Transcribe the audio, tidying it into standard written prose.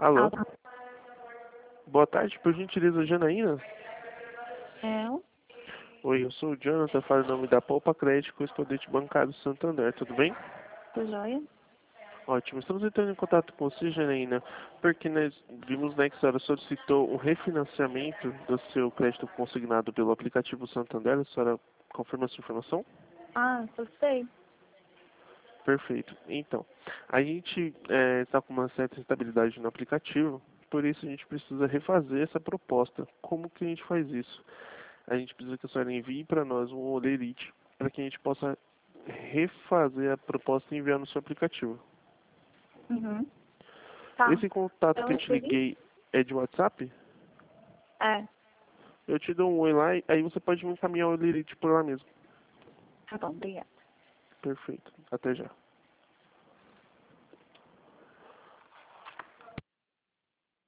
Alô? Alô? Boa tarde, por gentileza, Janaína? É, Oi, eu sou o Jonathan, falo em nome da Poupa Crédito, correspondente bancário Santander, tudo bem? tô joia? Ótimo, estamos entrando em contato com você, Janaína, porque nós vimos, né, que a senhora solicitou o refinanciamento do seu crédito consignado pelo aplicativo Santander. A senhora confirma essa informação? Ah, gostei. Perfeito. Então, a gente está com uma certa instabilidade no aplicativo, por isso a gente precisa refazer essa proposta. Como que a gente faz isso? A gente precisa que a senhora envie para nós um olerite para que a gente possa refazer a proposta e enviar no seu aplicativo. Uhum. Tá. Esse contato Eu que eu te recebi? liguei é de WhatsApp? É. Eu te dou um oi lá e aí você pode me encaminhar o olerite por lá mesmo. Tá bom, obrigada. Perfeito. Até já.